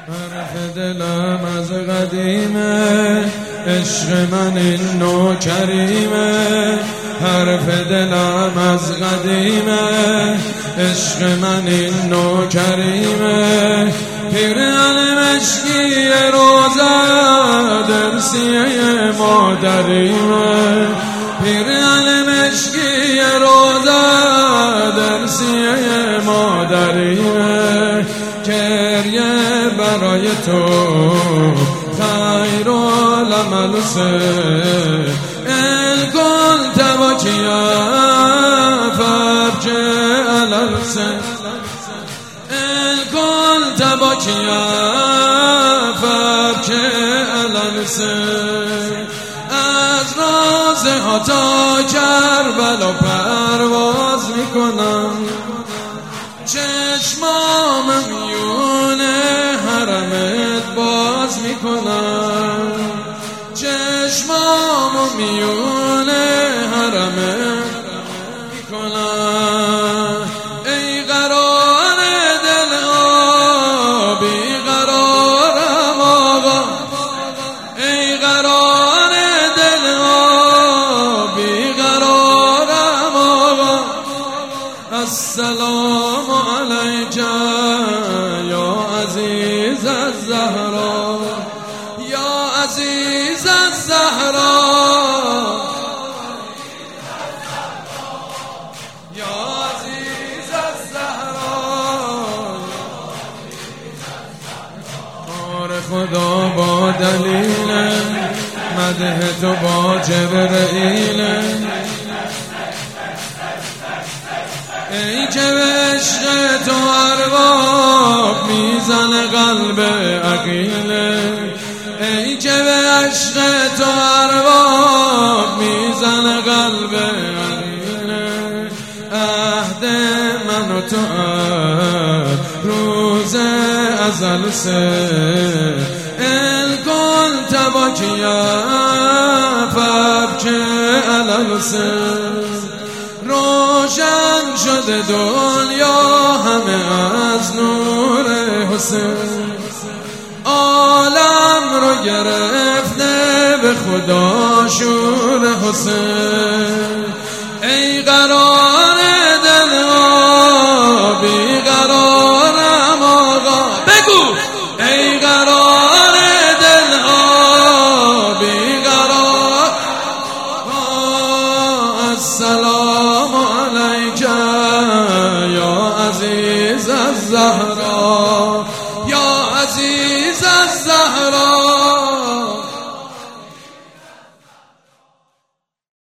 حرف دلم از قدیمه، عشق من این نوکریمه. حرف دلم از قدیمه، عشق من این نوکریمه. پیرهن مشکی روزه درسیه مادریمه. پیرهن مشکی روزه درسیه مادریمه. گریه برای تو خیر العمل ان كنت باكيا فارجع الالسن. ان كنت باكيا فارجع الالسن. از رازها تا کربلا پرواز میکنم، چشمام میون حرمت باز میکنم. چشمام میون حرمت میکنم. ای قرار دل بی قرارم آقا. ای قرار دل بی قرارم آقا. السلام علیک یا عزیز الزهرا. یا عزیز الزهرا. یا عزیز الزهرا. کار خدا با دلیل مدح تو با جبرئیل. ای که به عشق تو ارباب میزن قلب عقیله. ای که به عشق تو ارباب میزن قلب عقیله. عهد من و تو روز ازل ان كنت باكيا فابكي على الحسن. روشن شده دنیا همه از نور حسین. عالم رو گرفته به خدا شور حسین. ای قرار دل بی قرارم آقا. بگو ای قرار دل بی قرار. السلام علیک یا عزیز الزهرا. یا عزیز الزهرا.